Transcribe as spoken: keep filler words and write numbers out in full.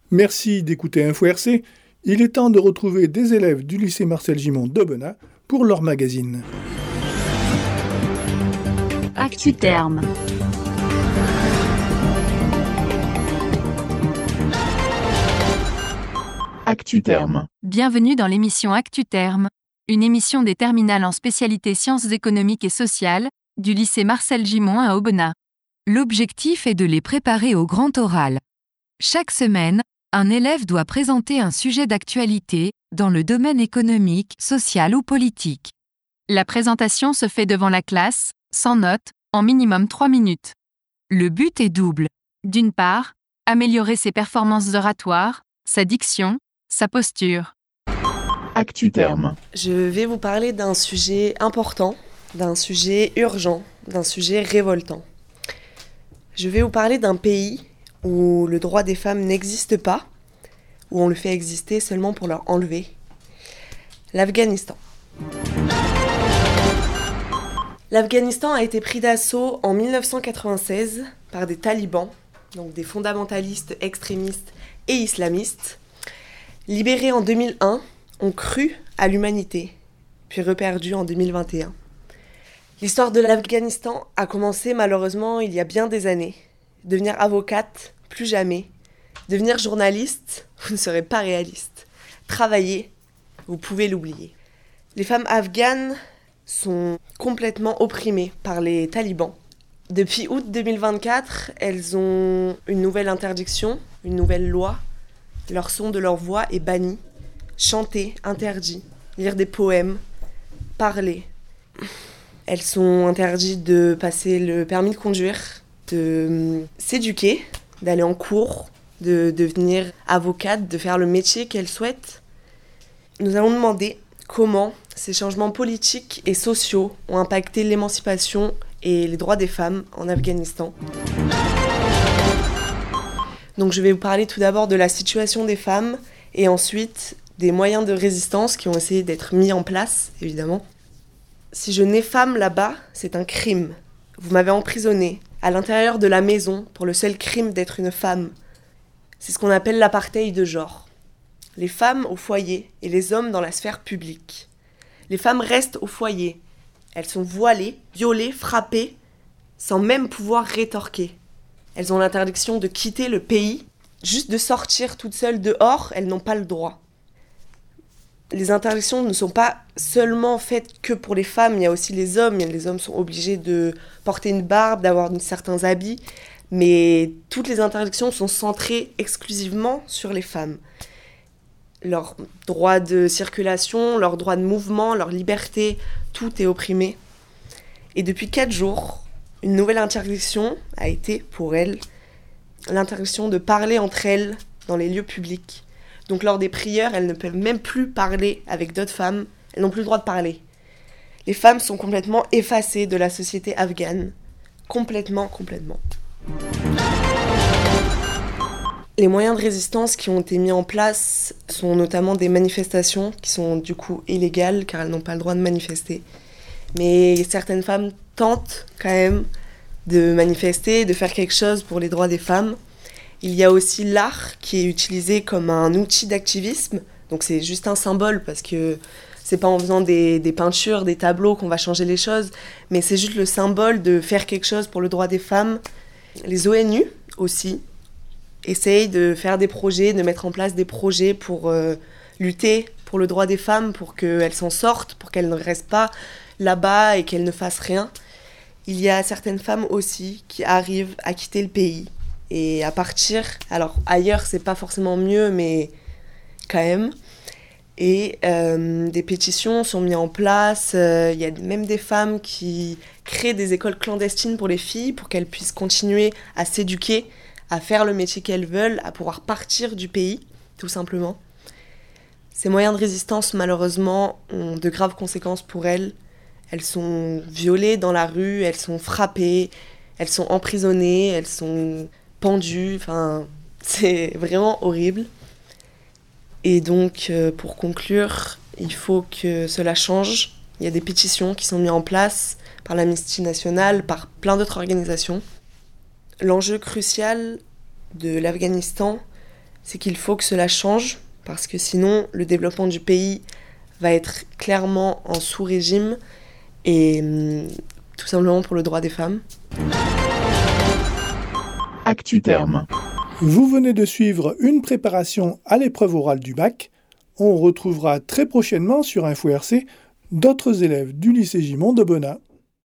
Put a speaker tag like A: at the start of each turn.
A: Merci d'écouter Info R C. Il est temps de retrouver des élèves du lycée Marcel Gimond d'Aubenas pour leur magazine.
B: ActuTerme.
C: ActuTerme.
B: Bienvenue dans l'émission ActuTerme, une émission des terminales en spécialité sciences économiques et sociales du lycée Marcel Gimond à Aubenas. L'objectif est de les préparer au grand oral. Chaque semaine, un élève doit présenter un sujet d'actualité dans le domaine économique, social ou politique. La présentation se fait devant la classe, sans notes, en minimum trois minutes. Le but est double. D'une part, améliorer ses performances oratoires, sa diction, sa posture.
C: ActuTerme.
D: Je vais vous parler d'un sujet important, d'un sujet urgent, d'un sujet révoltant. Je vais vous parler d'un pays où le droit des femmes n'existe pas, où on le fait exister seulement pour leur enlever. L'Afghanistan. L'Afghanistan a été pris d'assaut en dix-neuf cent quatre-vingt-seize par des talibans, donc des fondamentalistes extrémistes et islamistes. Libérés en deux mille un, ont cru à l'humanité, puis reperdus en deux mille vingt et un. L'histoire de l'Afghanistan a commencé malheureusement il y a bien des années. Devenir avocate, plus jamais. Devenir journaliste, vous ne serez pas réaliste. Travailler, vous pouvez l'oublier. Les femmes afghanes sont complètement opprimées par les talibans. Depuis août deux mille vingt-quatre, elles ont une nouvelle interdiction, une nouvelle loi. Leur son de leur voix est banni. Chanter, interdit. Lire des poèmes, parler. Elles sont interdites de passer le permis de conduire, de s'éduquer, d'aller en cours, de devenir avocate, de faire le métier qu'elles souhaitent. Nous allons demander comment ces changements politiques et sociaux ont impacté l'émancipation et les droits des femmes en Afghanistan. Donc je vais vous parler tout d'abord de la situation des femmes et ensuite des moyens de résistance qui ont essayé d'être mis en place, évidemment. Si je nais femme là-bas, c'est un crime. Vous m'avez emprisonnée à l'intérieur de la maison pour le seul crime d'être une femme. C'est ce qu'on appelle l'apartheid de genre. Les femmes au foyer et les hommes dans la sphère publique. Les femmes restent au foyer. Elles sont voilées, violées, frappées, sans même pouvoir rétorquer. Elles ont l'interdiction de quitter le pays. Juste de sortir toutes seules dehors, elles n'ont pas le droit. Les interdictions ne sont pas seulement faites que pour les femmes, il y a aussi les hommes. Les hommes sont obligés de porter une barbe, d'avoir certains habits, mais toutes les interdictions sont centrées exclusivement sur les femmes. Leur droit de circulation, leur droit de mouvement, leur liberté, tout est opprimé. Et depuis quatre jours, une nouvelle interdiction a été pour elles, l'interdiction de parler entre elles dans les lieux publics. Donc lors des prières, elles ne peuvent même plus parler avec d'autres femmes. Elles n'ont plus le droit de parler. Les femmes sont complètement effacées de la société afghane. Complètement, complètement. Les moyens de résistance qui ont été mis en place sont notamment des manifestations qui sont du coup illégales car elles n'ont pas le droit de manifester. Mais certaines femmes tentent quand même de manifester, de faire quelque chose pour les droits des femmes. Il y a aussi l'art qui est utilisé comme un outil d'activisme. Donc c'est juste un symbole parce que c'est pas en faisant des, des peintures, des tableaux qu'on va changer les choses, mais c'est juste le symbole de faire quelque chose pour le droit des femmes. Les O N U aussi essayent de faire des projets, de mettre en place des projets pour euh, lutter pour le droit des femmes, pour qu'elles s'en sortent, pour qu'elles ne restent pas là-bas et qu'elles ne fassent rien. Il y a certaines femmes aussi qui arrivent à quitter le pays et à partir. Alors ailleurs, c'est pas forcément mieux, mais quand même. Et euh, des pétitions sont mises en place. Il euh, y a même des femmes qui créent des écoles clandestines pour les filles, pour qu'elles puissent continuer à s'éduquer, à faire le métier qu'elles veulent, à pouvoir partir du pays, tout simplement. Ces moyens de résistance, malheureusement, ont de graves conséquences pour elles. Elles sont violées dans la rue, elles sont frappées, elles sont emprisonnées, elles sont pendues. Enfin, c'est vraiment horrible. Et donc, euh, pour conclure, il faut que cela change. Il y a des pétitions qui sont mises en place par l'Amnesty National, par plein d'autres organisations. L'enjeu crucial de l'Afghanistan, c'est qu'il faut que cela change, parce que sinon, le développement du pays va être clairement en sous-régime, et hum, tout simplement pour le droit des femmes.
C: ActuTerme.
A: Vous venez de suivre une préparation à l'épreuve orale du bac. On retrouvera très prochainement sur Info R C d'autres élèves du lycée Gimond d'Aubenas.